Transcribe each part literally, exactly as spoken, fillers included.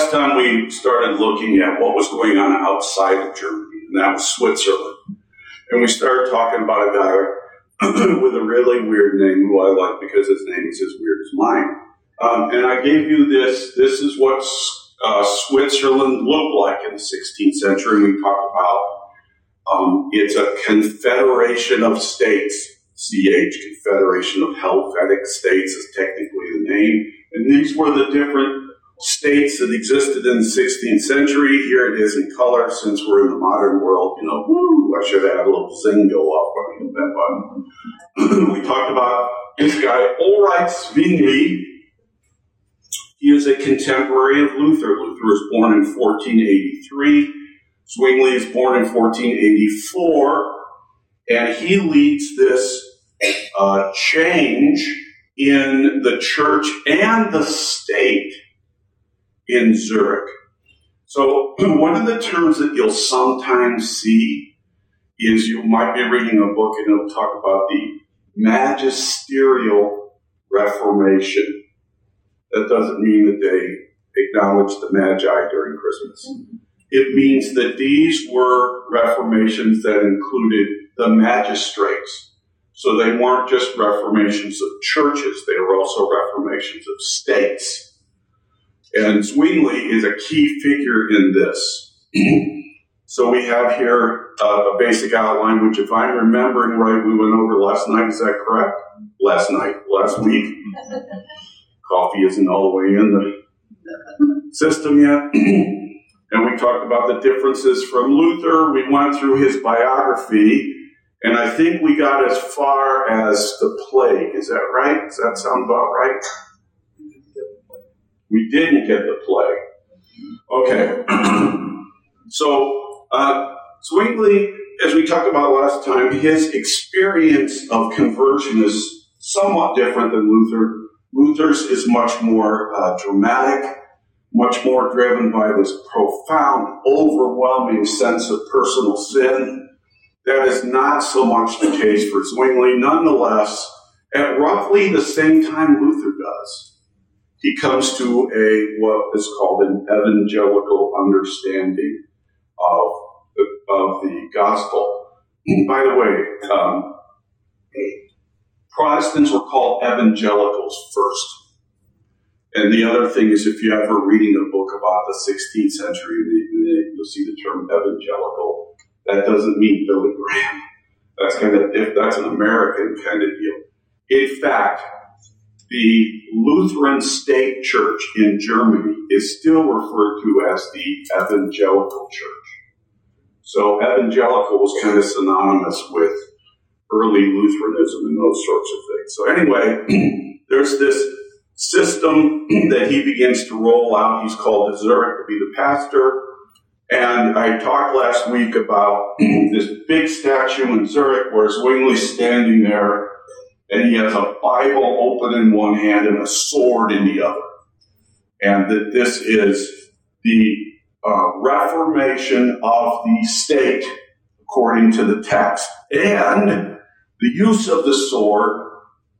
last time we started looking at what was going on outside of Germany, and that was Switzerland. And we started talking about a guy with a really weird name who I like because his name is as weird as mine. Um, and I gave you this. This is what uh, Switzerland looked like in the sixteenth century. We talked about um, it's a confederation of states. C H, Confederation of Helvetic States is technically the name. And these were the different states that existed in the sixteenth century. Here it is in color since we're in the modern world. You know, woo, I should have had a little zing go off when I hit that button. We talked about this guy, Ulrich Zwingli. He is a contemporary of Luther. Luther was born in fourteen eighty-three. Zwingli is born in fourteen eighty-four. And he leads this uh, change in the church and the state in Zurich. So one of the terms that you'll sometimes see is you might be reading a book and it'll talk about the magisterial Reformation. That doesn't mean that they acknowledge the Magi during Christmas. It means that these were reformations that included the magistrates. So they weren't just reformations of churches, they were also reformations of states. And Zwingli is a key figure in this. So we have here uh, a basic outline, which if I'm remembering right, we went over last night. Is that correct? Last night, last week. Coffee isn't all the way in the system yet. And we talked about the differences from Luther. We went through his biography, and I think we got as far as the plague. Is that right? Does that sound about right? We didn't get the plague. Okay. So, uh, Zwingli, as we talked about last time, his experience of conversion is somewhat different than Luther. Luther's is much more uh, dramatic, much more driven by this profound, overwhelming sense of personal sin. That is not so much the case for Zwingli. Nonetheless, at roughly the same time Luther does, he comes to a what is called an evangelical understanding of the, of the gospel. By the way, um, Protestants were called evangelicals first. And the other thing is, if you're ever reading a book about the sixteenth century, you'll see the term evangelical. That doesn't mean Billy Graham. That's kind of if that's an American kind of deal. In fact, the Lutheran State Church in Germany is still referred to as the Evangelical Church. So evangelical was kind of synonymous with early Lutheranism and those sorts of things. So anyway, there's this system that he begins to roll out. He's called to Zurich to be the pastor. And I talked last week about this big statue in Zurich where Zwingli's standing there and he has a Bible open in one hand and a sword in the other. And that this is the uh, reformation of the state according to the text. And the use of the sword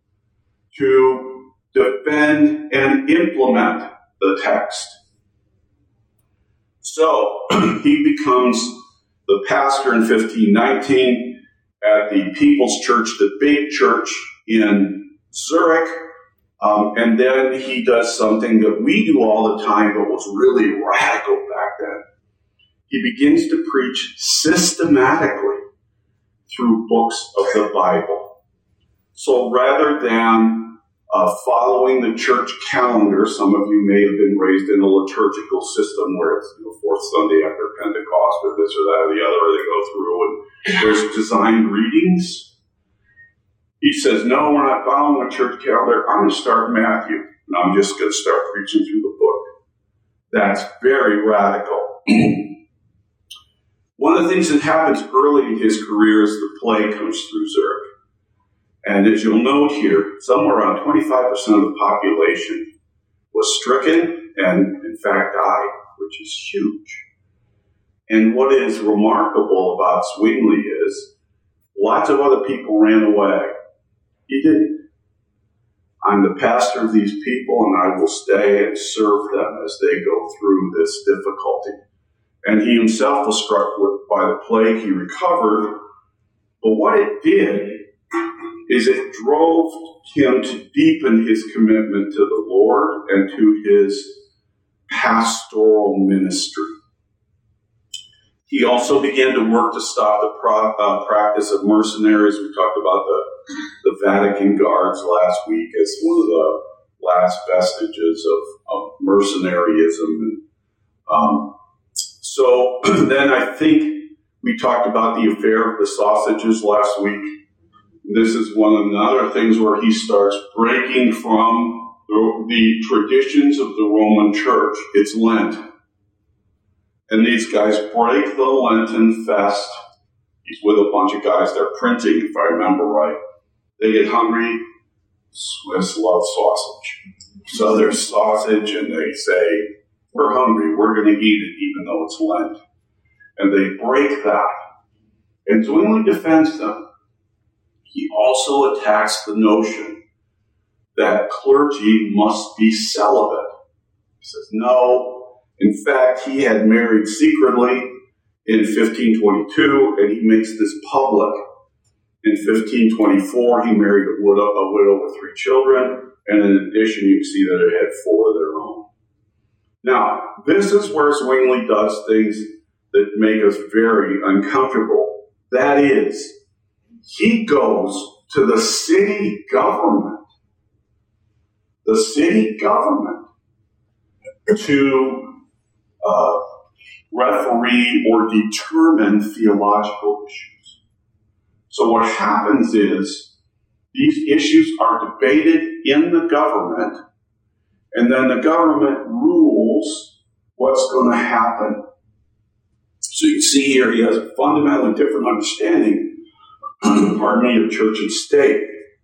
to defend and implement the text. So he becomes the pastor in fifteen nineteen at the People's Church, the big church in Zurich. Um, and then he does something that we do all the time, but was really radical back then. He begins to preach systematically through books of the Bible. So rather than uh, following the church calendar, some of you may have been raised in a liturgical system where it's, you know, fourth Sunday after Pentecost or this or that or the other, or they go through and there's designed readings. He says, no, we're not following a church calendar. I'm going to start Matthew, and I'm just going to start preaching through the book. That's very radical. One of the things that happens early in his career is the plague comes through Zurich. And as you'll note here, somewhere around twenty-five percent of the population was stricken and, in fact, died, which is huge. And what is remarkable about Zwingli is lots of other people ran away. He didn't. I'm the pastor of these people, and I will stay and serve them as they go through this difficulty. And he himself was struck with, by the plague. He recovered. But what it did is it drove him to deepen his commitment to the Lord and to his pastoral ministry. He also began to work to stop the pro, uh, practice of mercenaries. We talked about the, the Vatican Guards last week as one of the last vestiges of, of mercenaryism. And, um, so then I think we talked about the affair of the sausages last week. This is one of the other things where he starts breaking from the, the traditions of the Roman Church. It's Lent. And these guys break the Lenten fast. He's with a bunch of guys. They're printing, if I remember right. They get hungry. Swiss love sausage. So there's sausage, and they say, we're hungry. We're going to eat it, even though it's Lent. And they break that. And Zwingli defends them. He also attacks the notion that clergy must be celibate. He says, no. In fact, he had married secretly in fifteen twenty-two, and he makes this public. In fifteen twenty-four, he married a widow, a widow with three children, and in addition, you can see that it had four of their own. Now, this is where Zwingli does things that make us very uncomfortable. That is, he goes to the city government, the city government, to Uh, referee or determine theological issues. So what happens is these issues are debated in the government, and then the government rules what's going to happen. So you see here he has a fundamentally different understanding, pardon me, of church and state.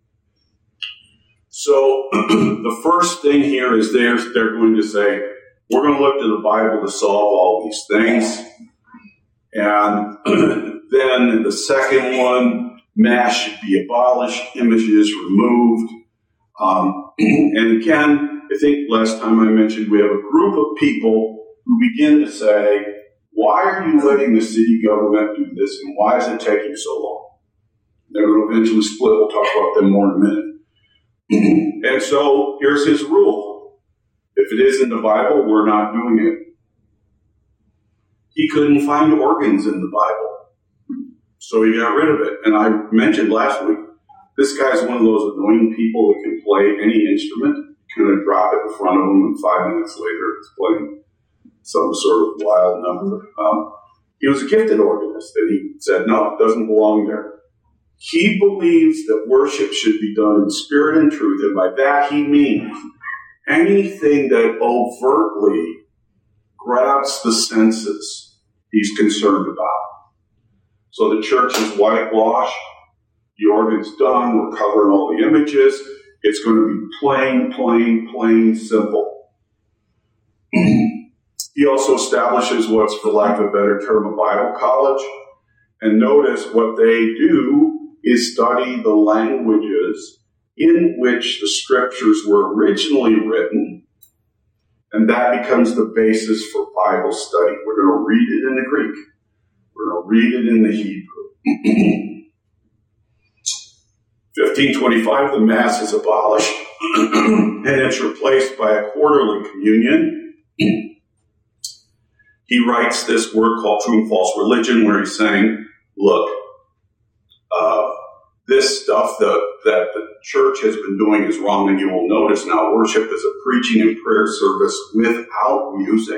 So the first thing here is they're, they're going to say, we're going to look to the Bible to solve all these things. And then the second one, Mass should be abolished, images removed. Um, and again, I think last time I mentioned we have a group of people who begin to say, why are you letting the city government do this, and why is it taking so long? They're going to eventually split. We'll talk about them more in a minute. And so here's his rule. If it is in the Bible, we're not doing it. He couldn't find organs in the Bible, so he got rid of it. And I mentioned last week, this guy's one of those annoying people that can play any instrument, kind of drop it in front of him, and five minutes later it's playing some sort of wild number. Um, he was a gifted organist, and he said, no, it doesn't belong there. He believes that worship should be done in spirit and truth, and by that he means anything that overtly grabs the senses, he's concerned about. So the church is whitewashed, the organ's done, we're covering all the images. It's going to be plain, plain, plain simple. He also establishes what's, for lack of a better term, a Bible college. And notice what they do is study the languages in which the scriptures were originally written, and that becomes the basis for Bible study. We're going to read it in the Greek. We're going to read it in the Hebrew. fifteen twenty-five, the Mass is abolished, and it's replaced by a quarterly communion. He writes this work called True and False Religion, where he's saying, look, uh, this stuff that, that the church has been doing is wrong, and you will notice now worship is a preaching and prayer service without music.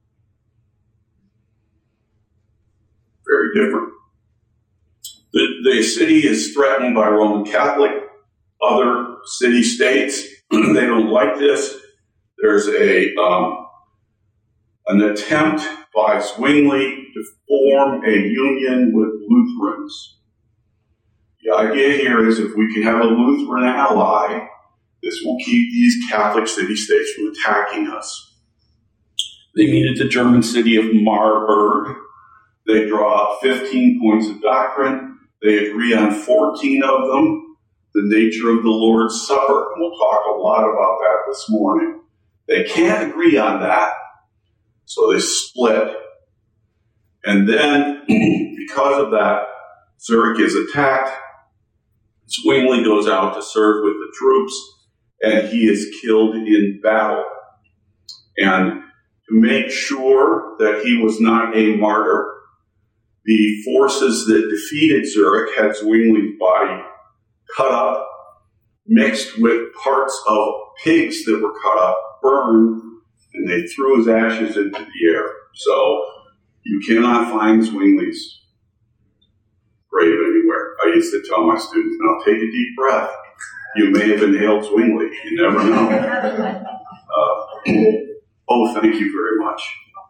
Very different. The, the city is threatened by Roman Catholic, other city-states. They don't like this. There's a um, an attempt by Zwingli to form a union with Lutherans. The idea here is if we can have a Lutheran ally, this will keep these Catholic city-states from attacking us. They meet at the German city of Marburg. They draw up fifteen points of doctrine. They agree on fourteen of them. the nature of the Lord's Supper. And we'll talk a lot about that this morning. They can't agree on that, so they split. And then, because of that, Zurich is attacked. Zwingli goes out to serve with the troops, and he is killed in battle. And to make sure that he was not a martyr, the forces that defeated Zurich had Zwingli's body cut up, mixed with parts of pigs that were cut up, burned, and they threw his ashes into the air. So you cannot find Zwingli's grave anywhere. I used to tell my students, now take a deep breath. You may have inhaled Zwingli. You never know. Uh, oh, thank you very much.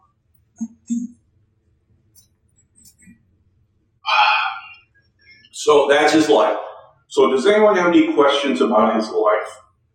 So that's his life. So does anyone have any questions about his life?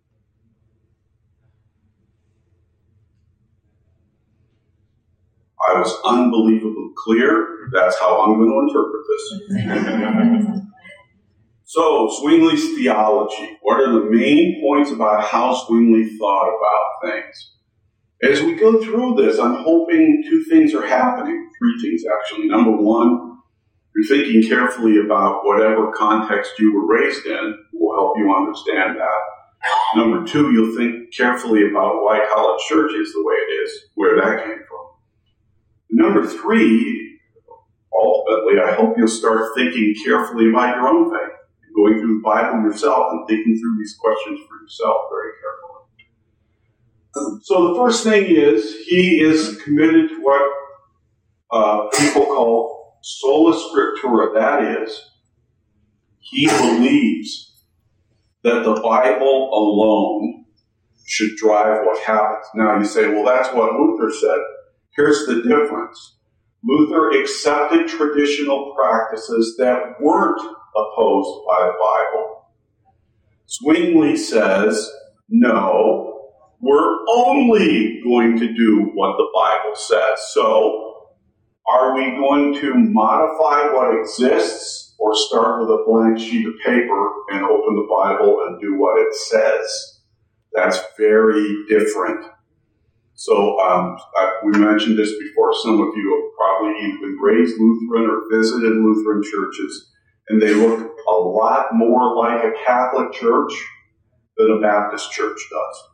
I was unbelievably clear. That's how I'm going to interpret this. So, Zwingli's theology. What are the main points about how Zwingli thought about things? As we go through this, I'm hoping two things are happening. Three things, actually. Number one, you're thinking carefully about whatever context you were raised in will help you understand that. Number two, you'll think carefully about why College Church is the way it is, where that came from. Number three, ultimately, I hope you'll start thinking carefully about your own faith, going through the Bible yourself and thinking through these questions for yourself very carefully. So the first thing is, he is committed to what uh, people call sola scriptura. That is, he believes that the Bible alone should drive what happens. Now you say, well, that's what Luther said. Here's the difference. Luther accepted traditional practices that weren't opposed by the Bible. Zwingli says, no, we're only going to do what the Bible says. So, are we going to modify what exists or start with a blank sheet of paper and open the Bible and do what it says? That's very different. So um, I, we mentioned this before. Some of you have probably either been raised Lutheran or visited Lutheran churches, and they look a lot more like a Catholic church than a Baptist church does.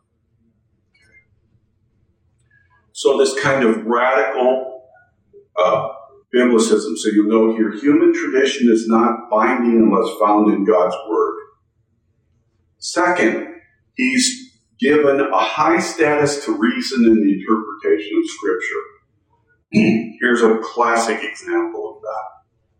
So this kind of radical uh, biblicism. So you know here, human tradition is not binding unless found in God's Word. Second, he's given a high status to reason in the interpretation of Scripture. Here's a classic example of that.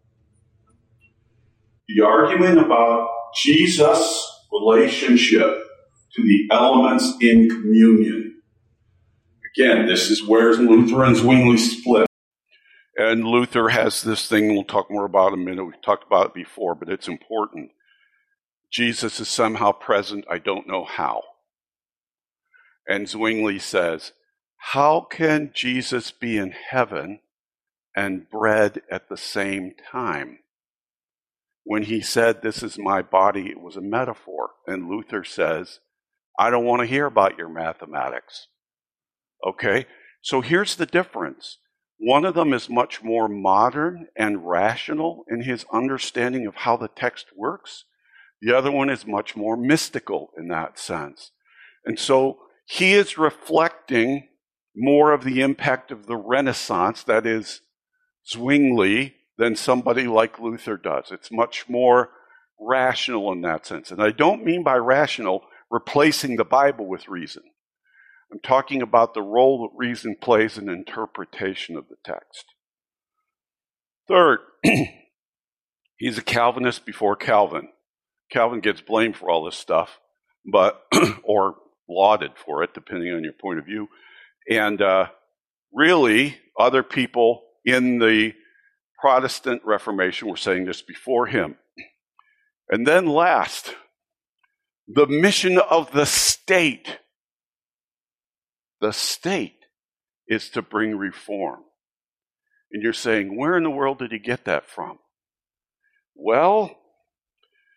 The argument about Jesus' relationship to the elements in communion. Again, this is where Luther and Zwingli split. And Luther has this thing we'll talk more about in a minute. We've talked about it before, but it's important. Jesus is somehow present. I don't know how. And Zwingli says, how can Jesus be in heaven and bread at the same time? When he said, this is my body, it was a metaphor. And Luther says, I don't want to hear about your mathematics. Okay, so here's the difference. One of them is much more modern and rational in his understanding of how the text works. The other one is much more mystical in that sense. And so he is reflecting more of the impact of the Renaissance, that is, Zwingli, than somebody like Luther does. It's much more rational in that sense. And I don't mean by rational replacing the Bible with reason. I'm talking about the role that reason plays in interpretation of the text. Third, he's a Calvinist before Calvin. Calvin gets blamed for all this stuff, but or lauded for it, depending on your point of view. And uh, really, other people in the Protestant Reformation were saying this before him. And then last, the mission of the state. The state is to bring reform. And you're saying, where in the world did he get that from? Well,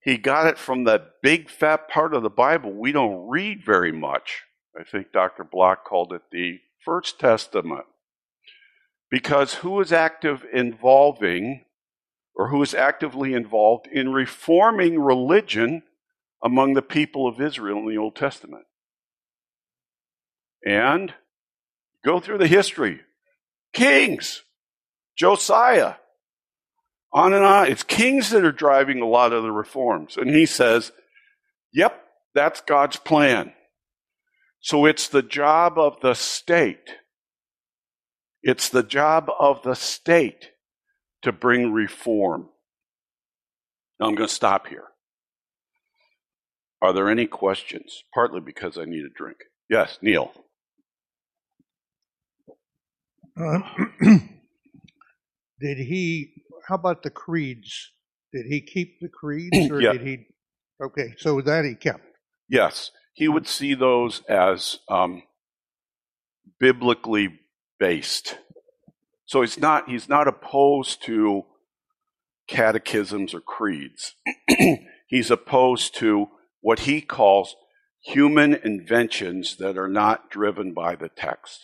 he got it from that big fat part of the Bible we don't read very much. I think Doctor Block called it the First Testament. Because who is active involving, or who is actively involved in reforming religion among the people of Israel in the Old Testament? And go through the history. Kings, Josiah, on and on. It's kings that are driving a lot of the reforms. And he says, yep, that's God's plan. So it's the job of the state. It's the job of the state to bring reform. Now I'm going to stop here. Are there any questions? Partly because I need a drink. Yes, Neil. Uh, did he, how about the creeds? Did he keep the creeds or Yeah. did he, okay, so that he kept. Yes, he would see those as um, biblically based. So he's not, he's not opposed to catechisms or creeds. He's opposed to what he calls human inventions that are not driven by the text.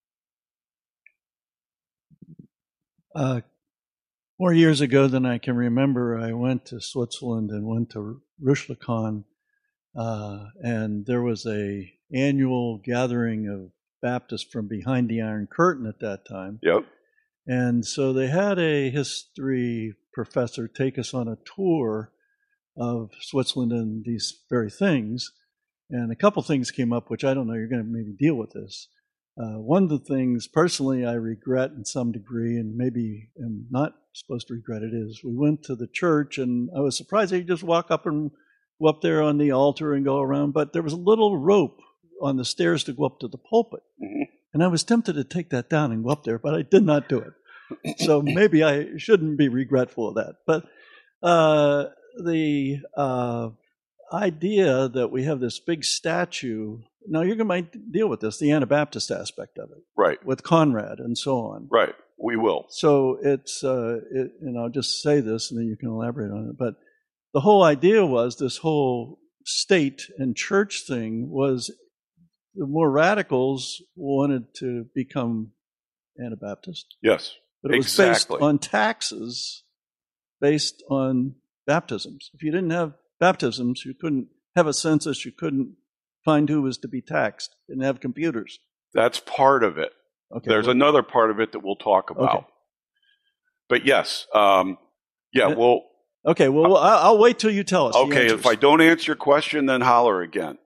Uh, more years ago than I can remember, I went to Switzerland and went to Rüschlikon, uh, and there was a annual gathering of Baptists from behind the Iron Curtain at that time. Yep. And so they had a history professor take us on a tour of Switzerland and these very things. And a couple things came up, which I don't know, you're going to maybe deal with this. Uh, one of the things personally I regret in some degree, and maybe am not supposed to regret it, is we went to the church and I was surprised that you just walk up and go up there on the altar and go around, but there was a little rope on the stairs to go up to the pulpit. Mm-hmm. And I was tempted to take that down and go up there, but I did not do it. So maybe I shouldn't be regretful of that. But uh, the uh, idea that we have this big statue, now you're going to deal with this, the Anabaptist aspect of it. Right. With Conrad and so on. Right, we will. So it's, uh, it, and I'll just say this and then you can elaborate on it, but the whole idea was this whole state and church thing was the more radicals wanted to become Anabaptist. Yes, but it was exactly. based on taxes, based on baptisms. If you didn't have baptisms, you couldn't have a census, you couldn't find who was to be taxed, didn't have computers. That's part of it. Okay, There's well, another part of it that we'll talk about. Okay. But yes, um, yeah, we'll... Okay, well, uh, I'll, I'll wait till you tell us. Okay, if I don't answer your question, then holler again.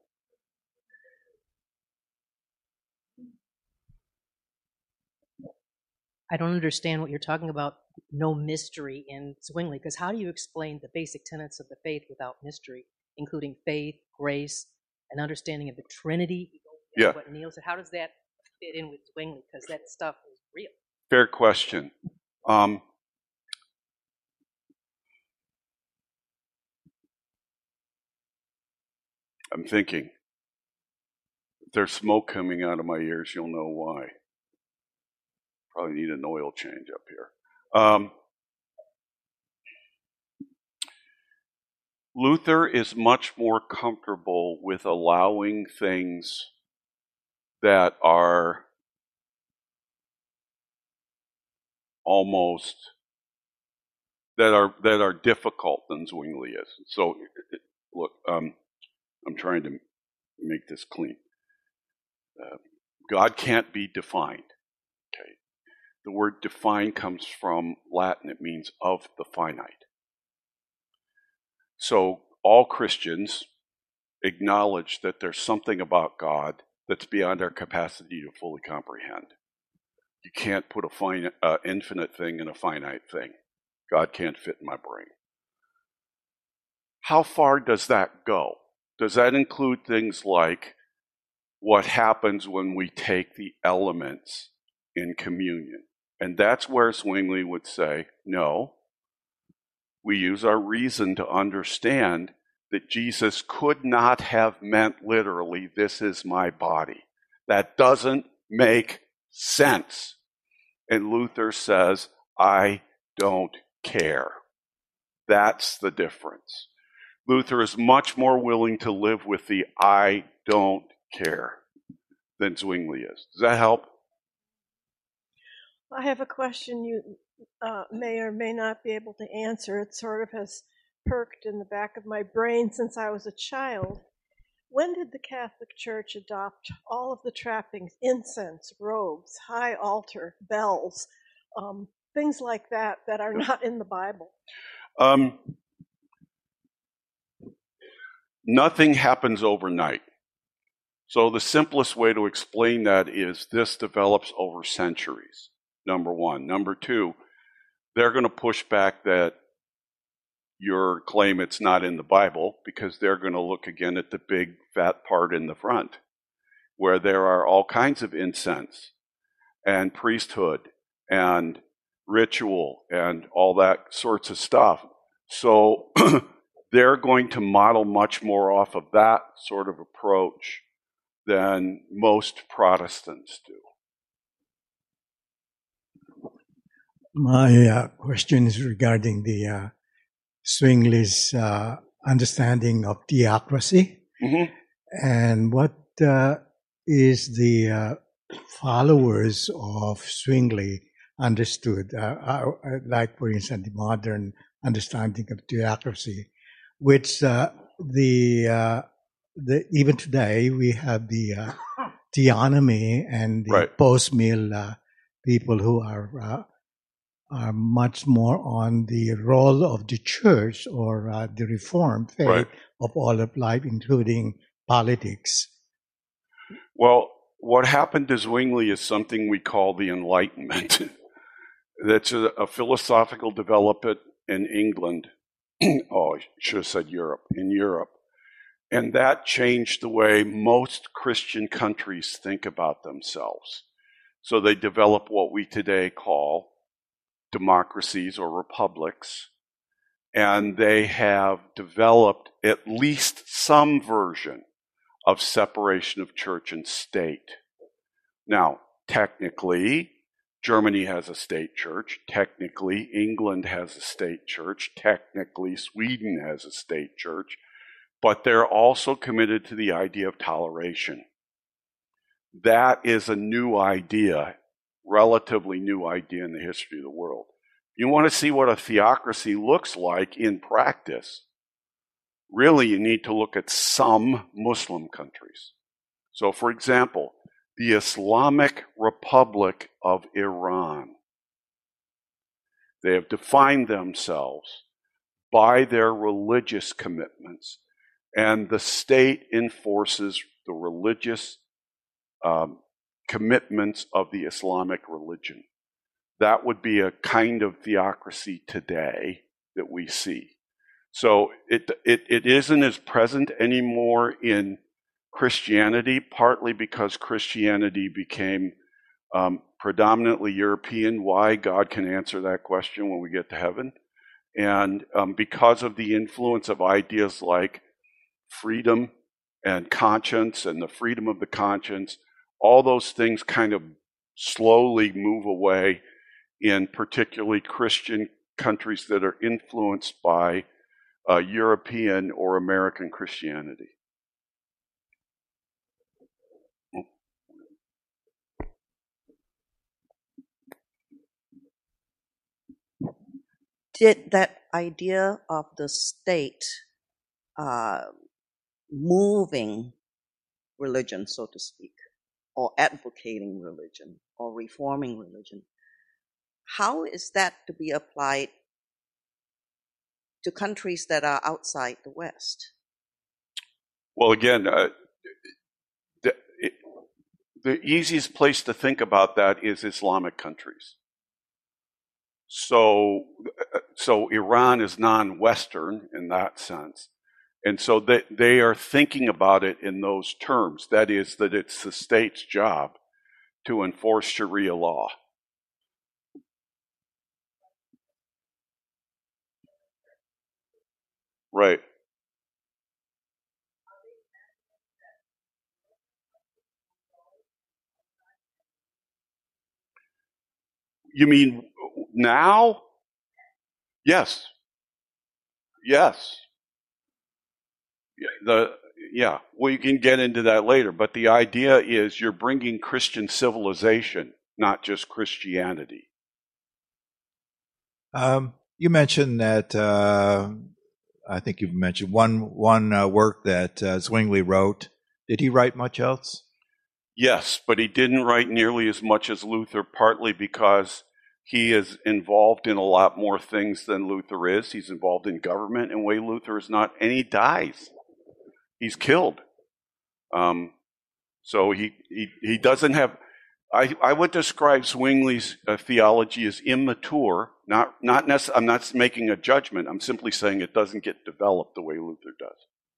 I don't understand what you're talking about, no mystery in Zwingli, because how do you explain the basic tenets of the faith without mystery, including faith, grace, and understanding of the Trinity? Yeah. What Neil said, how does that fit in with Zwingli? Because that stuff is real. Fair question. Um, I'm thinking. If there's smoke coming out of my ears, you'll know why. Probably need an oil change up here. Um, Luther is much more comfortable with allowing things that are almost that are that are difficult than Zwingli is. So, look, um, I'm trying to make this clean. Uh, God can't be defined. Okay. The word define comes from Latin. It means of the finite. So all Christians acknowledge that there's something about God that's beyond our capacity to fully comprehend. You can't put a finite, uh, infinite thing in a finite thing. God can't fit in my brain. How far does that go? Does that include things like what happens when we take the elements in communion? And that's where Zwingli would say, no, we use our reason to understand that Jesus could not have meant literally, this is my body. That doesn't make sense. And Luther says, I don't care. That's the difference. Luther is much more willing to live with the I don't care than Zwingli is. Does that help? I have a question you uh, may or may not be able to answer. It sort of has perked in the back of my brain since I was a child. When did the Catholic Church adopt all of the trappings, incense, robes, high altar, bells, um, things like that that are not in the Bible? Um, nothing happens overnight. So the simplest way to explain that is this develops over centuries, number one. Number two, they're going to push back that your claim it's not in the Bible because they're going to look again at the big fat part in the front where there are all kinds of incense and priesthood and ritual and all that sorts of stuff. So they're going to model much more off of that sort of approach than most Protestants do. My uh, question is regarding the uh, Zwingli's uh, understanding of theocracy, Mm-hmm. and what uh, is the uh, followers of Zwingli understood, uh, uh, like, for instance, the modern understanding of theocracy, which uh, the, uh, the even today we have the uh, theonomy and the Right. post-mill uh, people who are uh, are much more on the role of the church or uh, the Reformed faith Right. of all of life, including politics. Well, what happened to Zwingli is something we call the Enlightenment. That's a, a philosophical development in England. Oh, I should have said Europe, in Europe. And that changed the way most Christian countries think about themselves. So they develop what we today call democracies or republics. And they have developed at least some version of separation of church and state. Now, technically, Germany has a state church. Technically, England has a state church. Technically, Sweden has a state church. But they're also committed to the idea of toleration. That is a new idea, relatively new idea in the history of the world. You want to see what a theocracy looks like in practice, really you need to look at some Muslim countries. So, for example, the Islamic Republic of Iran. They have defined themselves by their religious commitments, and the state enforces the religious um, commitments of the Islamic religion. That would be a kind of theocracy today that we see. So it, it, it isn't as present anymore in Christianity, partly because Christianity became um, predominantly European. Why? God can answer that question when we get to heaven. And um, because of the influence of ideas like freedom and conscience and the freedom of the conscience, all those things kind of slowly move away in particularly Christian countries that are influenced by uh, European or American Christianity. Did that idea of the state uh, moving religion, so to speak, or advocating religion, or reforming religion, how is that to be applied to countries that are outside the West? Well, again, uh, the, it, the easiest place to think about that is Islamic countries. So, so Iran is non-Western in that sense. And so they, they are thinking about it in those terms. That is, that it's the state's job to enforce Sharia law. Right. You mean now? Yes. Yes. The yeah, well, you can get into that later, but the idea is you're bringing Christian civilization, not just Christianity. Um, you mentioned that. Uh, I think you've mentioned one one uh, work that uh, Zwingli wrote. Did he write much else? Yes, but he didn't write nearly as much as Luther, partly because he is involved in a lot more things than Luther is. He's involved in government in a way Luther is not, and he dies. He's killed. Um, so he, he, he doesn't have... I, I would describe Zwingli's uh, theology as immature. Not, not necess- I'm not making a judgment. I'm simply saying it doesn't get developed the way Luther does.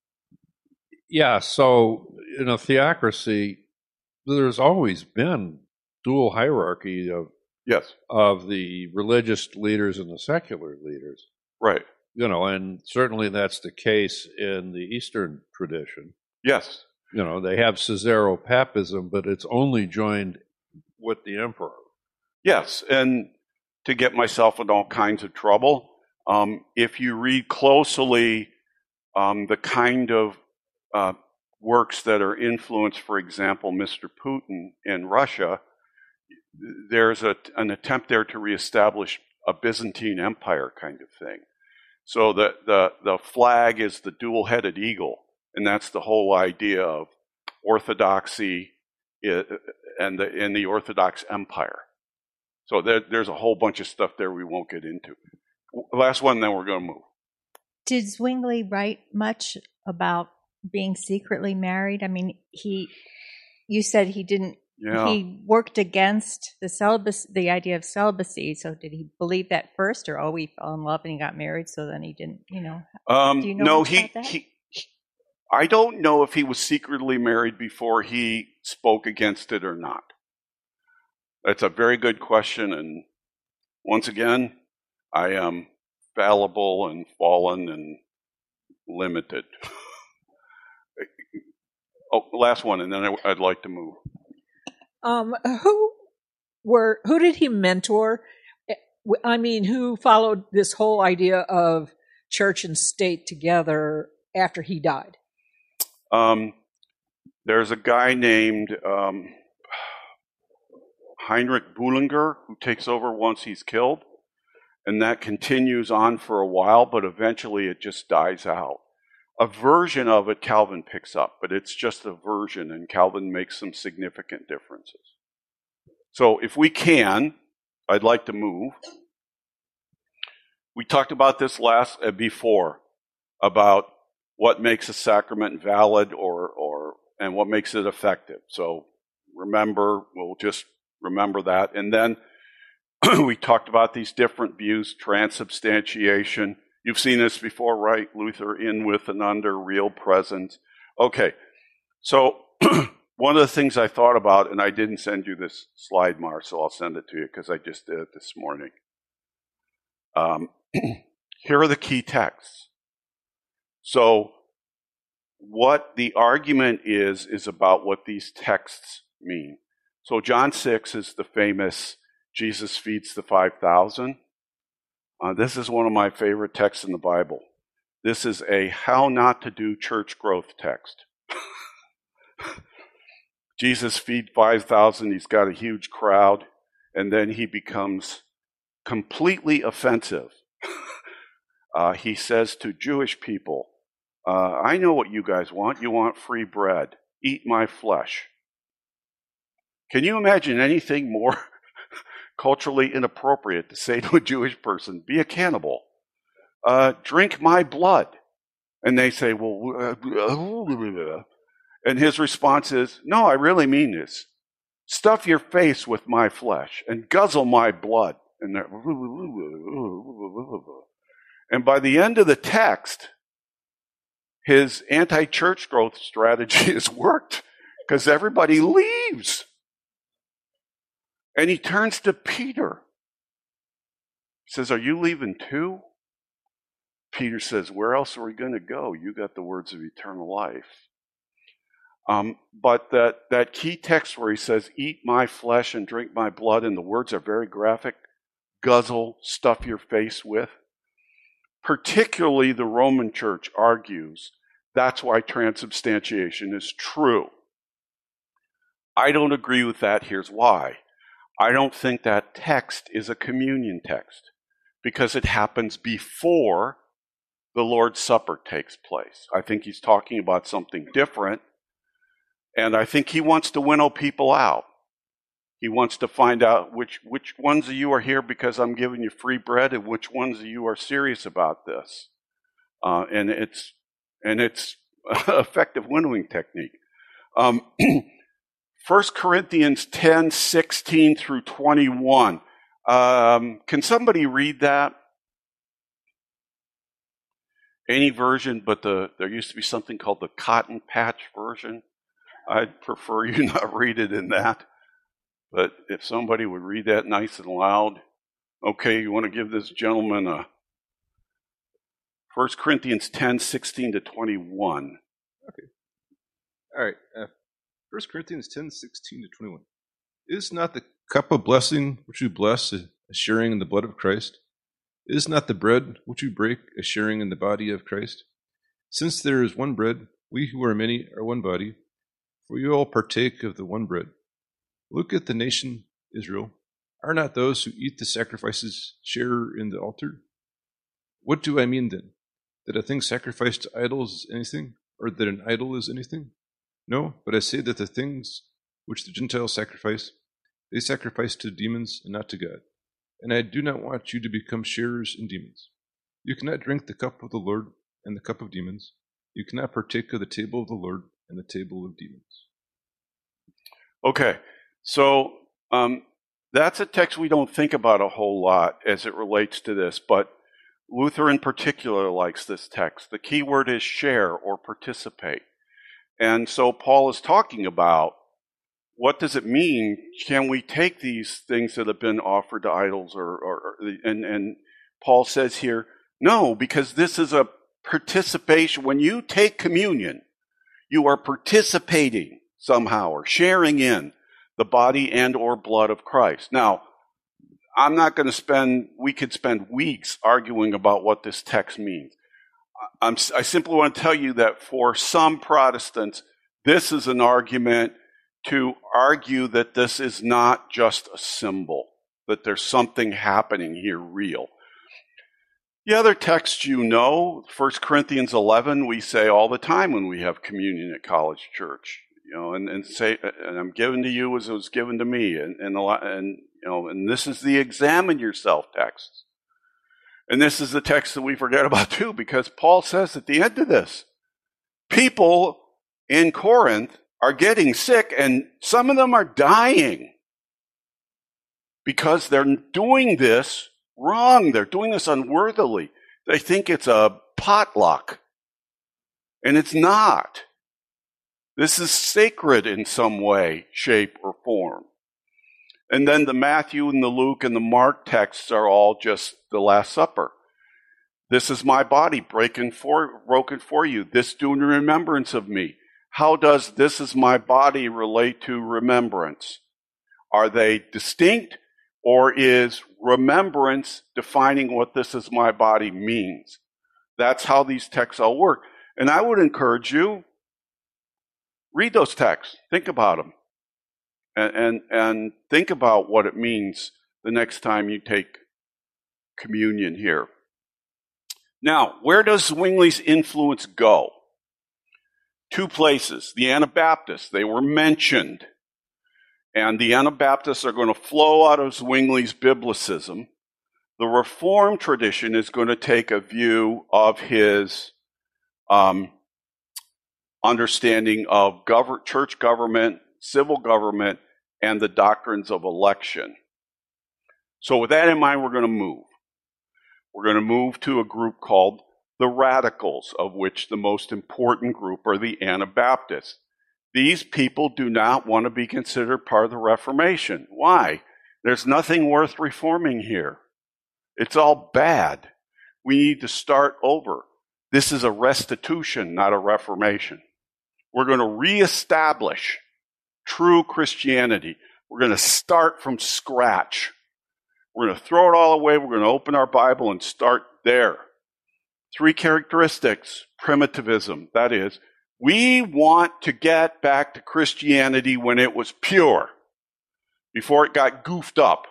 Yeah, so in a theocracy, there's always been dual hierarchy of yes of the religious leaders and the secular leaders. Right. You know, and certainly that's the case in the Eastern tradition. Yes. You know, they have Caesaropapism, but it's only joined with the emperor. Yes, and to get myself in all kinds of trouble, um, if you read closely um, the kind of uh, works that are influenced, for example, Mister Putin in Russia, there's a, an attempt there to reestablish a Byzantine Empire kind of thing. So the, the, the flag is the dual-headed eagle, and that's the whole idea of orthodoxy and the, and the Orthodox Empire. So there, there's a whole bunch of stuff there we won't get into. Last one, then we're going to move. Did Zwingli write much about being secretly married? I mean, he, you said he didn't, yeah. he worked against the celibacy, the idea of celibacy. So did he believe that first, or oh, he fell in love and he got married, so then he didn't, you know? Um, do you know no, much he, about that? he, he, I don't know if he was secretly married before he spoke against it or not. That's a very good question, and once again, I am fallible and fallen and limited. Oh, last one, and then I, I'd like to move. Um, who were who did he mentor? I mean, who followed this whole idea of church and state together after he died? Um, there's a guy named um, Heinrich Bullinger who takes over once he's killed, and that continues on for a while, but eventually it just dies out. A version of it Calvin picks up, but it's just a version, and Calvin makes some significant differences. So if we can, I'd like to move. We talked about this last uh, before, about what makes a sacrament valid or, or and what makes it effective. So remember, we'll just remember that. And then we talked about these different views, transubstantiation. You've seen this before, right? Luther, in, with, and under, real presence. Okay, so one of the things I thought about, and I didn't send you this slide, Mar, so I'll send it to you because I just did it this morning. Um, here are the key texts. So what the argument is, is about what these texts mean. So John six is the famous Jesus feeds the five thousand. Uh, this is one of my favorite texts in the Bible. This is a how not to do church growth text. Jesus feeds five thousand, he's got a huge crowd, and then he becomes completely offensive. uh, he says to Jewish people, uh, I know what you guys want. You want free bread. Eat my flesh. Can you imagine anything more culturally inappropriate to say to a Jewish person? Be a cannibal. Uh, drink my blood. And they say, well, uh, and his response is, no, I really mean this. Stuff your face with my flesh and guzzle my blood. And, and by the end of the text, his anti-church growth strategy has worked because everybody leaves. And he turns to Peter. He says, are you leaving too? Peter says, where else are we going to go? You got the words of eternal life. Um, but that, that key text where he says, eat my flesh and drink my blood, and the words are very graphic, guzzle, stuff your face with. Particularly the Roman church argues That's why transubstantiation is true. I don't agree with that. Here's why. I don't think that text is a communion text because it happens before the Lord's Supper takes place. I think he's talking about something different, and I think he wants to winnow people out. He wants to find out which, which ones of you are here because I'm giving you free bread and which ones of you are serious about this. Uh, and it's and it's an effective winnowing technique. Um, First Corinthians ten, sixteen through twenty-one. Um, can somebody read that? Any version, but the there used to be something called the Cotton Patch version. I'd prefer you not read it in that. But if somebody would read that nice and loud. Okay, you want to give this gentleman a First Corinthians ten, sixteen to twenty-one. Okay. All right. Uh, First Corinthians ten, sixteen to twenty-one. Is not the cup of blessing which you bless a sharing in the blood of Christ? Is not the bread which you break a sharing in the body of Christ? Since there is one bread, we who are many are one body, for you all partake of the one bread. Look at the nation Israel. Are not those who eat the sacrifices sharer in the altar? What do I mean then? That a thing sacrificed to idols is anything, or that an idol is anything? No, but I say that the things which the Gentiles sacrifice, they sacrifice to demons and not to God. And I do not want you to become sharers in demons. You cannot drink the cup of the Lord and the cup of demons. You cannot partake of the table of the Lord and the table of demons. Okay, so um, that's a text we don't think about a whole lot as it relates to this, but Luther in particular likes this text. The key word is share or participate. And so Paul is talking about, what does it mean? Can we take these things that have been offered to idols? Or, or, or and, and Paul says here, no, because this is a participation. When you take communion, you are participating somehow or sharing in the body and or blood of Christ. Now, I'm not going to spend, we could spend weeks arguing about what this text means. I'm, I simply want to tell you that for some Protestants, this is an argument to argue that this is not just a symbol, that there's something happening here real. The other text you know, First Corinthians eleven, we say all the time when we have communion at College Church, you know, and, and say, and I'm given to you as it was given to me, and and, and you know, and this is the examine yourself text. And this is the text that we forget about too, because Paul says at the end of this, people in Corinth are getting sick, and some of them are dying because they're doing this wrong. They're doing this unworthily. They think it's a potluck, and it's not. This is sacred in some way, shape, or form. And then the Matthew and the Luke and the Mark texts are all just the Last Supper. This is my body breaking for, broken for you. This do in remembrance of me. How does this is my body relate to remembrance? Are they distinct, or is remembrance defining what this is my body means? That's how these texts all work. And I would encourage you, read those texts. Think about them. And, and, and think about what it means the next time you take communion here. Now, where does Zwingli's influence go? Two places. The Anabaptists, they were mentioned. And the Anabaptists are going to flow out of Zwingli's Biblicism. The Reformed tradition is going to take a view of his um, understanding of gov- church government, civil government, and the doctrines of election. So with that in mind, we're going to move. We're going to move to a group called the Radicals, of which the most important group are the Anabaptists. These people do not want to be considered part of the Reformation. Why? There's nothing worth reforming here. It's all bad. We need to start over. This is a restitution, not a reformation. We're going to reestablish true Christianity. We're going to start from scratch. We're going to throw it all away. We're going to open our Bible and start there. Three characteristics. Primitivism. That is, we want to get back to Christianity when it was pure, before it got goofed up.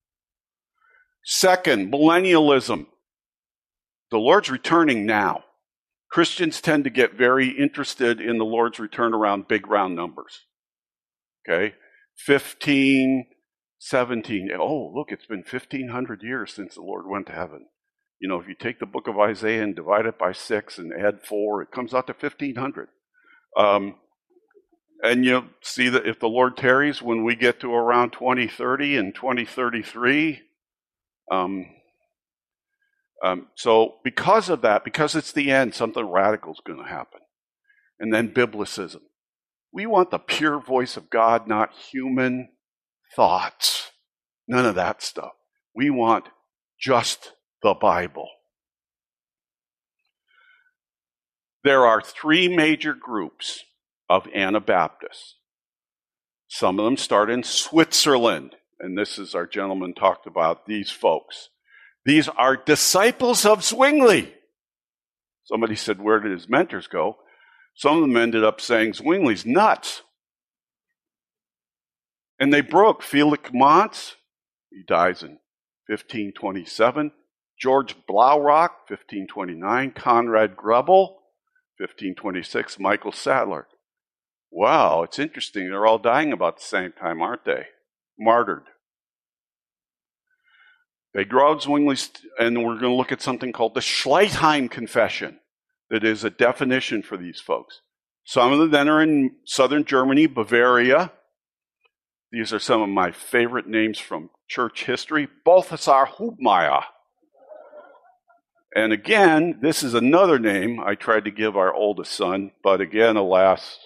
Second, millennialism. The Lord's returning now. Christians tend to get very interested in the Lord's return around big round numbers. Okay? fifteen, seventeen. Oh, look, it's been fifteen hundred years since the Lord went to heaven. You know, if you take the book of Isaiah and divide it by six and add four, it comes out to fifteen hundred. Um, and you see that if the Lord tarries, when we get to around twenty thirty and twenty thirty-three, um, um, so because of that, because it's the end, something radical is going to happen. And then biblicism. We want the pure voice of God, not human thoughts. None of that stuff. We want just the Bible. There are three major groups of Anabaptists. Some of them start in Switzerland, and this is our gentleman talked about these folks. These are disciples of Zwingli. Somebody said, where did his mentors go? Some of them ended up saying, Zwingli's nuts. And they broke. Felix Mons, he dies in fifteen twenty-seven. George Blaurock, fifteen twenty-nine. Conrad Grebel, fifteen twenty-six. Michael Sattler. Wow, it's interesting. They're all dying about the same time, aren't they? Martyred. They draw out Zwingli's, and we're going to look at something called the Schleitheim Confession. That is a definition for these folks. Some of them then are in southern Germany, Bavaria. These are some of my favorite names from church history. Balthasar Hubmaier. And again, this is another name I tried to give our oldest son, but again, alas,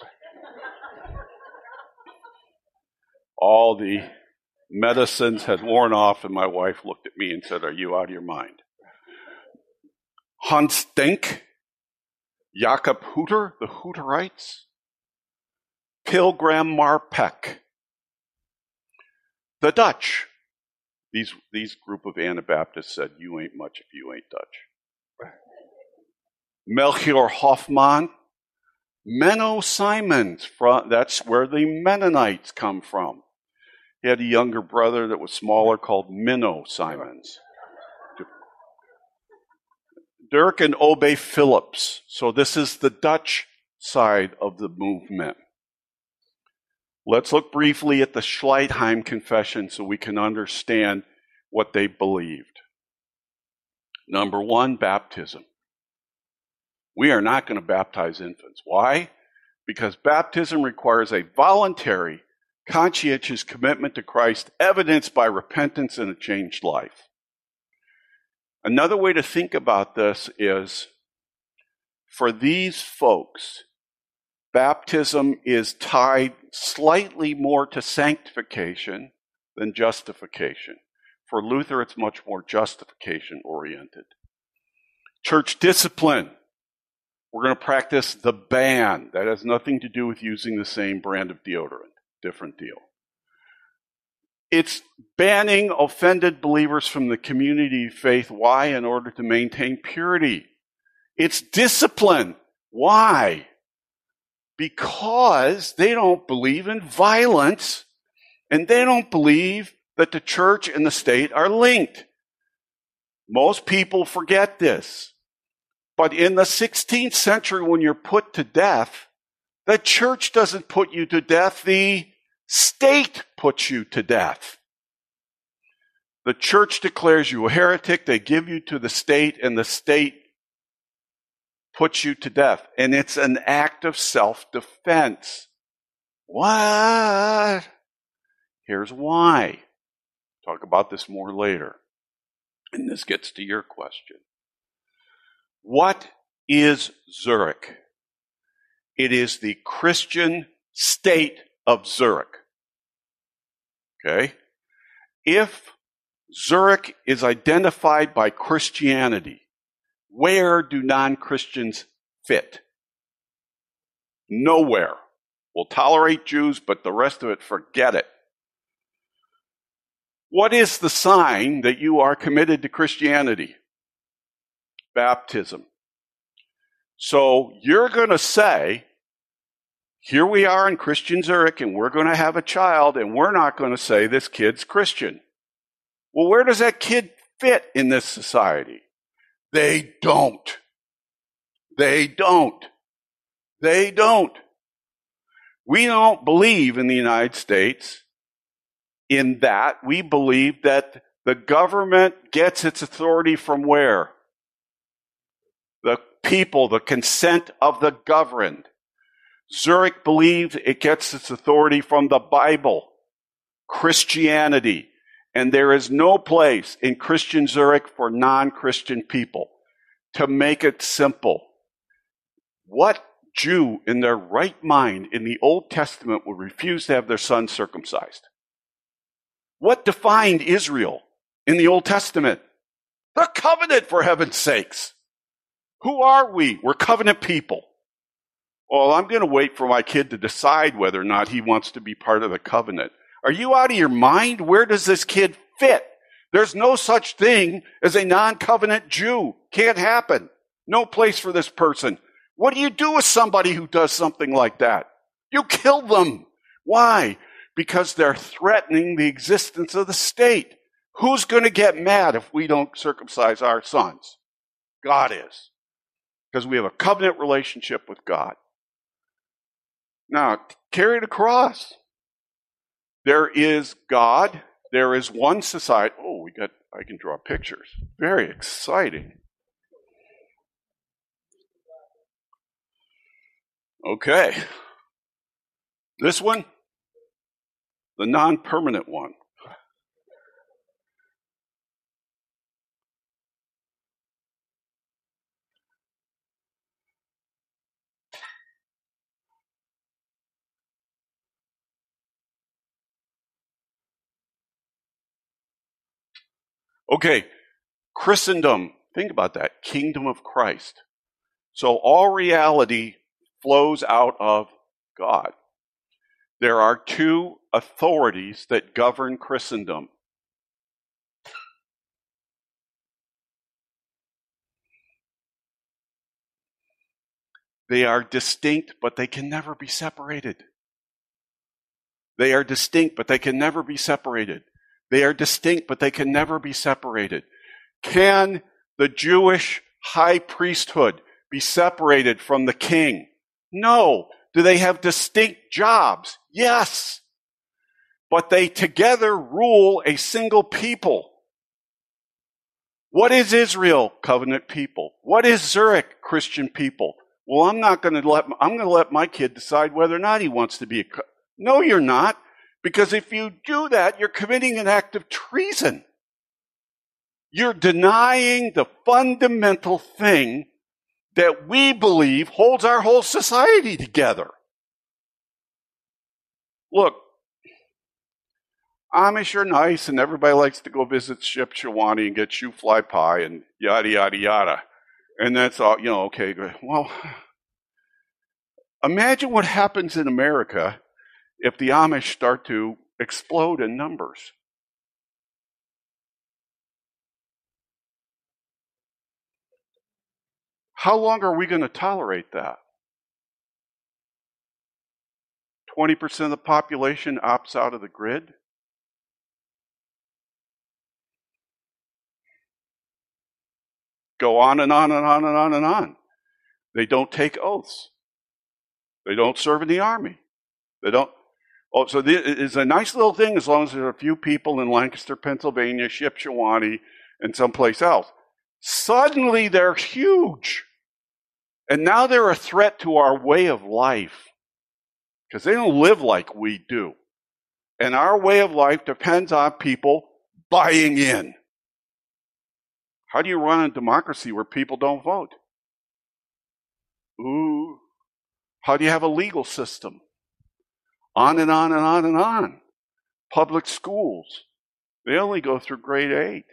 all the medicines had worn off, and my wife looked at me and said, are you out of your mind? Hans Denk. Jakob Hutter, the Hutterites. Pilgram Marpeck. The Dutch. These, these group of Anabaptists said, you ain't much if you ain't Dutch. Melchior Hoffman. Menno Simons. From, that's where the Mennonites come from. He had a younger brother that was smaller called Minnow Simons. Dirk and Obey Phillips. So this is the Dutch side of the movement. Let's look briefly at the Schleitheim Confession so we can understand what they believed. Number one, baptism. We are not going to baptize infants. Why? Because baptism requires a voluntary, conscientious commitment to Christ, evidenced by repentance and a changed life. Another way to think about this is, for these folks, baptism is tied slightly more to sanctification than justification. For Luther, it's much more justification-oriented. Church discipline. We're going to practice the ban. That has nothing to do with using the same brand of deodorant. Different deal. It's banning offended believers from the community of faith. Why? In order to maintain purity. It's discipline. Why? Because they don't believe in violence, and they don't believe that the church and the state are linked. Most people forget this. But in the sixteenth century, when you're put to death, the church doesn't put you to death, the state puts you to death. The church declares you a heretic, they give you to the state, and the state puts you to death. And it's an act of self-defense. What? Here's why. Talk about this more later. And this gets to your question. What is Zurich? It is the Christian state of Zurich. Okay? If Zurich is identified by Christianity, where do non-Christians fit? Nowhere. We'll tolerate Jews, but the rest of it, forget it. What is the sign that you are committed to Christianity? Baptism. So you're going to say, here we are in Christian Zurich, and we're going to have a child, and we're not going to say this kid's Christian. Well, where does that kid fit in this society? They don't. They don't. They don't. We don't believe in the United States in that. We believe that the government gets its authority from where? The people, the consent of the governed. Zurich believes it gets its authority from the Bible, Christianity, and there is no place in Christian Zurich for non-Christian people. To make it simple, what Jew in their right mind in the Old Testament would refuse to have their son circumcised? What defined Israel in the Old Testament? The covenant, for heaven's sakes. Who are we? We're covenant people. Well, I'm going to wait for my kid to decide whether or not he wants to be part of the covenant. Are you out of your mind? Where does this kid fit? There's no such thing as a non-covenant Jew. Can't happen. No place for this person. What do you do with somebody who does something like that? You kill them. Why? Because they're threatening the existence of the state. Who's going to get mad if we don't circumcise our sons? God is. Because we have a covenant relationship with God. Now, carry it across. There is God. There is one society. Oh, we got, I can draw pictures. Very exciting. Okay. This one, the non-permanent one. Okay, Christendom. Think about that. Kingdom of Christ. So all reality flows out of God. There are two authorities that govern Christendom. They are distinct, but they can never be separated. They are distinct, but they can never be separated. They are distinct, but they can never be separated. Can the Jewish high priesthood be separated from the king? No. Do they have distinct jobs? Yes. But they together rule a single people. What is Israel? Covenant people. What is Zurich? Christian people. Well, I'm not going to let, I'm going to let my kid decide whether or not he wants to be a, no, you're not. Because if you do that, you're committing an act of treason. You're denying the fundamental thing that we believe holds our whole society together. Look, Amish are nice and everybody likes to go visit Ship Shawani and get shoe fly pie and yada, yada, yada. And that's all, you know, okay, well, imagine what happens in America if the Amish start to explode in numbers. How long are we going to tolerate that? twenty percent of the population opts out of the grid? Go on and on and on and on and on. They don't take oaths. They don't serve in the army. They don't. Oh, so it's a nice little thing as long as there are a few people in Lancaster, Pennsylvania, Shipshewana, and someplace else. Suddenly they're huge. And now they're a threat to our way of life. Because they don't live like we do. And our way of life depends on people buying in. How do you run a democracy where people don't vote? Ooh. How do you have a legal system? On and on and on and on. Public schools. They only go through grade eight.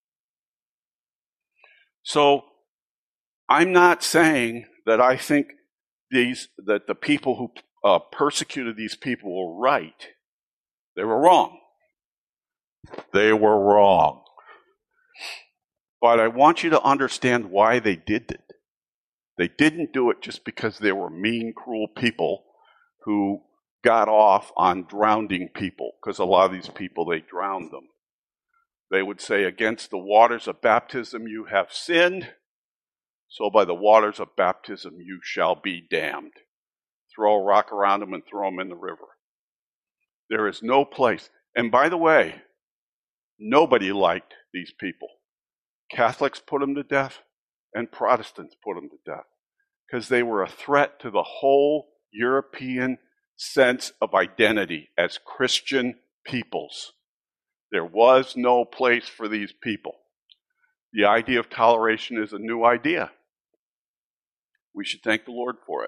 So I'm not saying that I think these that the people who uh, persecuted these people were right. They were wrong. They were wrong. But I want you to understand why they did it. They didn't do it just because they were mean, cruel people who got off on drowning people, because a lot of these people, they drowned them. They would say, against the waters of baptism you have sinned, so by the waters of baptism you shall be damned. Throw a rock around them and throw them in the river. There is no place. And by the way, nobody liked these people. Catholics put them to death, and Protestants put them to death, because they were a threat to the whole European sense of identity as Christian peoples. There was no place for these people. The idea of toleration is a new idea. We should thank the Lord for it.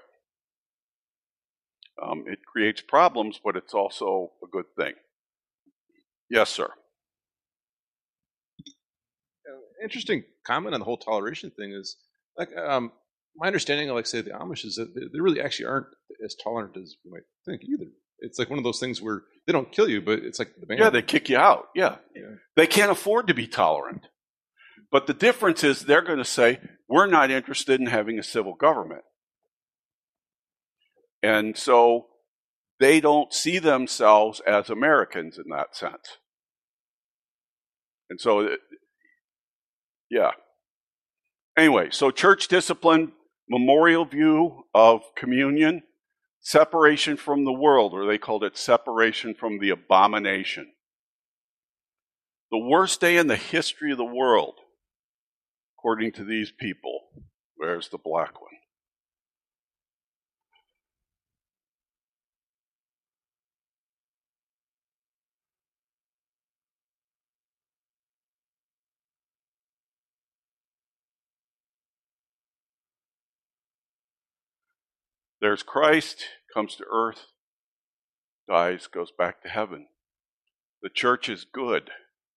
Um, it creates problems, but it's also a good thing. Yes, sir. Interesting comment on the whole toleration thing is, like, um, my understanding of, like, say, the Amish is that they really actually aren't as tolerant as you might think either. It's like one of those things where they don't kill you, but it's like the band. Yeah, they kick you out. Yeah. Yeah. They can't afford to be tolerant. But the difference is they're going to say, we're not interested in having a civil government. And so they don't see themselves as Americans in that sense. And so, yeah. Anyway, so church discipline, memorial view of communion, separation from the world, or they called it separation from the abomination. The worst day in the history of the world, according to these people. Where's the black one? There's Christ, comes to earth, dies, goes back to heaven. The church is good.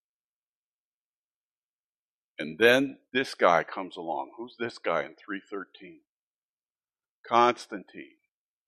And then this guy comes along. Who's this guy in three thirteen? Constantine.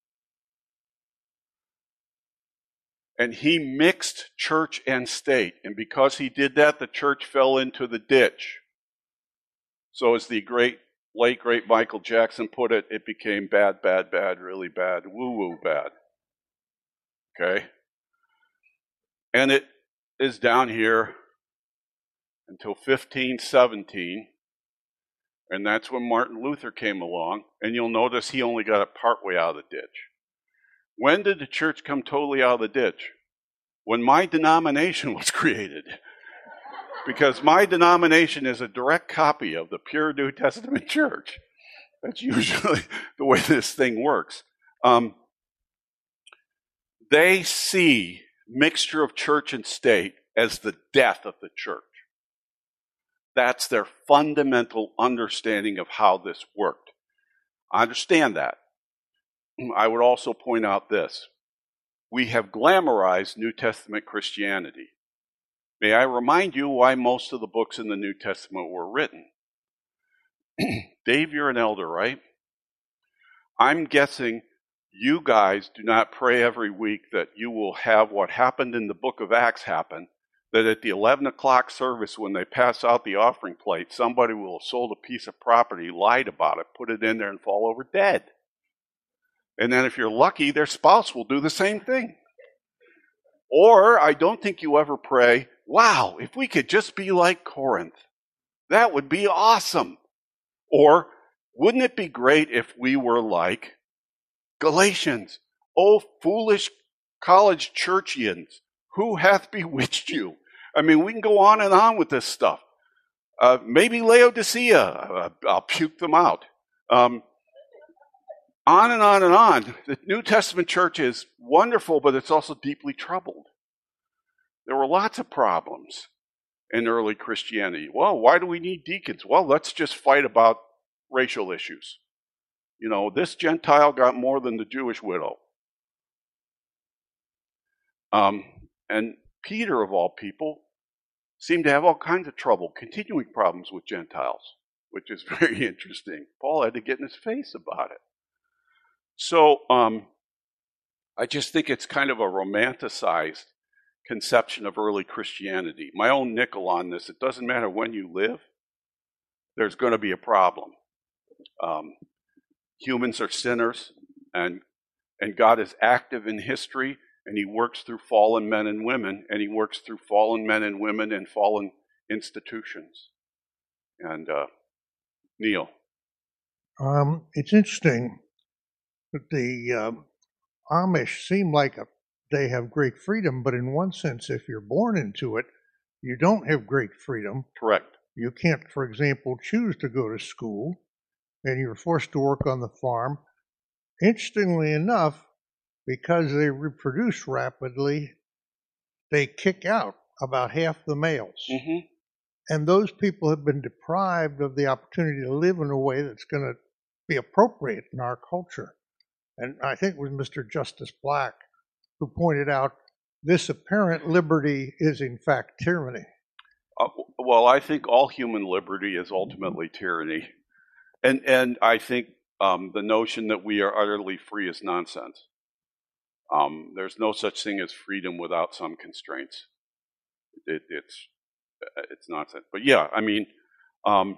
And he mixed church and state. And because he did that, the church fell into the ditch. So as the great, late, great Michael Jackson put it, it became bad, bad, bad, really bad, woo-woo bad. Okay? And it is down here until fifteen seventeen, and that's when Martin Luther came along, and you'll notice he only got it partway out of the ditch. When did the church come totally out of the ditch? When my denomination was created. Because my denomination is a direct copy of the pure New Testament church. That's usually the way this thing works. Um, they see mixture of church and state as the death of the church. That's their fundamental understanding of how this worked. I understand that. I would also point out this. We have glamorized New Testament Christianity. May I remind you why most of the books in the New Testament were written? Dave, you're an elder, right? I'm guessing you guys do not pray every week that you will have what happened in the book of Acts happen, that at the eleven o'clock service when they pass out the offering plate, somebody will have sold a piece of property, lied about it, put it in there, and fall over dead. And then if you're lucky, their spouse will do the same thing. Or I don't think you ever pray, wow, if we could just be like Corinth, that would be awesome. Or wouldn't it be great if we were like Galatians? Oh, foolish college churchians, who hath bewitched you? I mean, we can go on and on with this stuff. Uh, maybe Laodicea, uh, I'll puke them out. Um, on and on and on. The New Testament church is wonderful, but it's also deeply troubled. There were lots of problems in early Christianity. Well, why do we need deacons? Well, let's just fight about racial issues. You know, this Gentile got more than the Jewish widow. Um, and Peter, of all people, seemed to have all kinds of trouble, continuing problems with Gentiles, which is very interesting. Paul had to get in his face about it. So um, I just think it's kind of a romanticized conception of early Christianity. My own nickel on this, it doesn't matter when you live, there's going to be a problem. Um, humans are sinners, and and God is active in history, and he works through fallen men and women, and he works through fallen men and women and fallen institutions. And uh, Neil. Um, it's interesting that the um, Amish seem like a, they have great freedom, but in one sense, if you're born into it, you don't have great freedom. Correct. You can't, for example, choose to go to school, and you're forced to work on the farm. Interestingly enough, because they reproduce rapidly, they kick out about half the males. Mm-hmm. And those people have been deprived of the opportunity to live in a way that's going to be appropriate in our culture. And I think it was Mister Justice Black who pointed out this apparent liberty is in fact tyranny. Uh, well, I think all human liberty is ultimately tyranny. And and I think um, the notion that we are utterly free is nonsense. Um, there's no such thing as freedom without some constraints. It, it's it's nonsense. But yeah, I mean, um,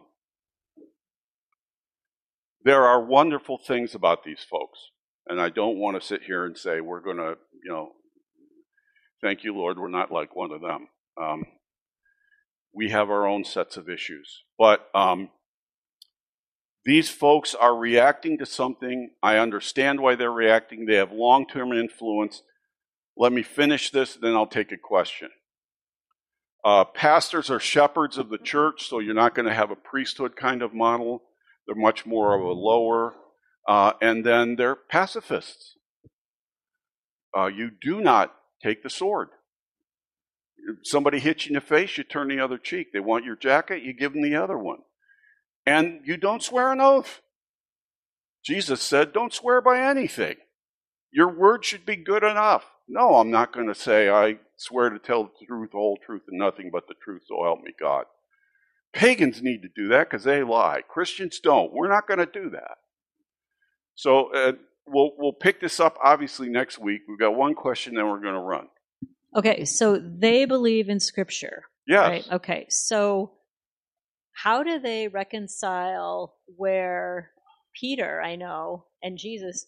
there are wonderful things about these folks. And I don't want to sit here and say we're going to, you know, thank you, Lord, we're not like one of them. Um, we have our own sets of issues. But um, these folks are reacting to something. I understand why they're reacting. They have long-term influence. Let me finish this, then I'll take a question. Uh, pastors are shepherds of the church, so you're not going to have a priesthood kind of model. They're much more of a lower. Uh, and then they're pacifists. Uh, you do not take the sword. If somebody hits you in the face, you turn the other cheek. They want your jacket, you give them the other one. And you don't swear an oath. Jesus said, don't swear by anything. Your word should be good enough. No, I'm not going to say I swear to tell the truth, the whole truth, and nothing but the truth, so help me God. Pagans need to do that because they lie. Christians don't. We're not going to do that. So uh, we'll we'll pick this up obviously next week. We've got one question, then we're going to run. Okay, so they believe in Scripture. Yes. Right? Okay, so how do they reconcile where Peter, I know, and Jesus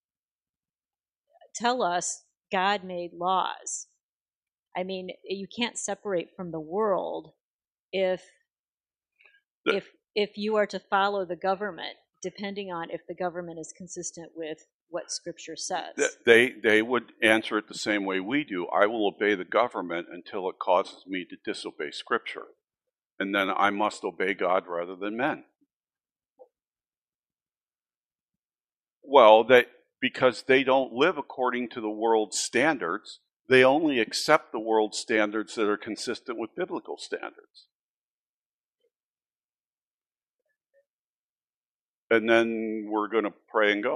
tell us God made laws? I mean, you can't separate from the world if The, if if you are to follow the government, depending on if the government is consistent with what Scripture says. They they would answer it the same way we do. I will obey the government until it causes me to disobey Scripture. And then I must obey God rather than men. Well, that because they don't live according to the world's standards, they only accept the world's standards that are consistent with biblical standards. And then we're going to pray and go.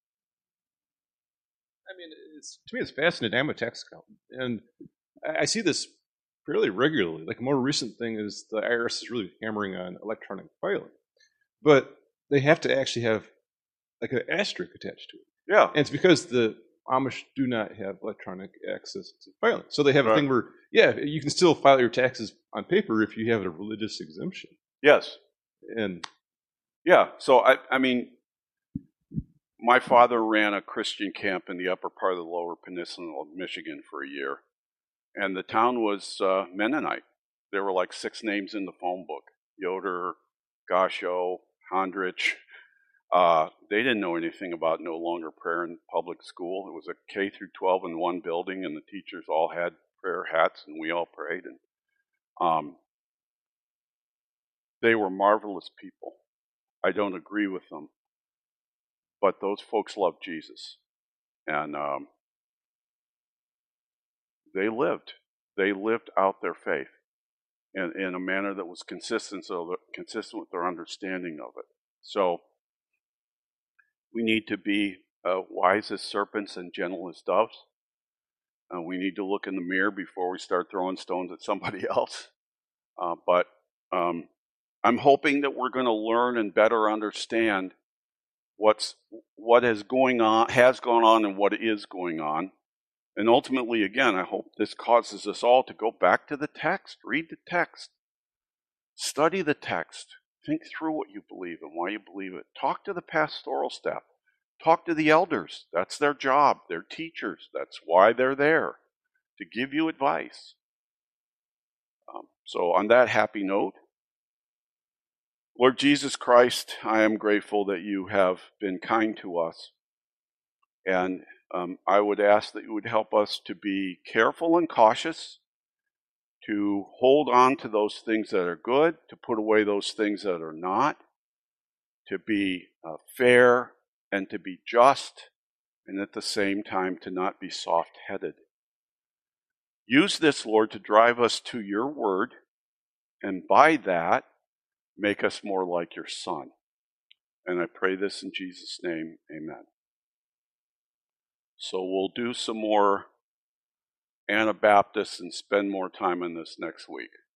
I mean, it's, to me, it's fascinating. I'm a tax accountant, and I see this fairly regularly. Like a more recent thing is the I R S is really hammering on electronic filing, but they have to actually have like an asterisk attached to it. Yeah, and it's because the Amish do not have electronic access to filing, so they have right. a thing where yeah, you can still file your taxes on paper if you have a religious exemption. Yes, and yeah, so I, I mean, my father ran a Christian camp in the upper part of the Lower Peninsula of Michigan for a year, and the town was uh, Mennonite. There were like six names in the phone book: Yoder, Gasho, Hondrich. Uh, they didn't know anything about no longer prayer in public school. It was a K through twelve in one building, and the teachers all had prayer hats, and we all prayed. And um, they were marvelous people. I don't agree with them, but those folks loved Jesus, and um, they lived. They lived out their faith in, in a manner that was consistent, so that, consistent with their understanding of it. So we need to be uh, wise as serpents and gentle as doves. Uh, we need to look in the mirror before we start throwing stones at somebody else. Uh, but um, I'm hoping that we're going to learn and better understand what's what is going on, has gone on, and what is going on. And ultimately, again, I hope this causes us all to go back to the text, read the text, study the text, Think through what you believe and why you believe it. Talk to the pastoral staff. Talk to the elders. That's their job. They're teachers. That's why they're there, to give you advice. Um, so on that happy note, Lord Jesus Christ, I am grateful that you have been kind to us. And um, I would ask that you would help us to be careful and cautious, to hold on to those things that are good, to put away those things that are not, to be uh, fair and to be just, and at the same time to not be soft-headed. Use this, Lord, to drive us to your word, and by that, make us more like your Son. And I pray this in Jesus' name, amen. So we'll do some more Anabaptists and spend more time on this next week.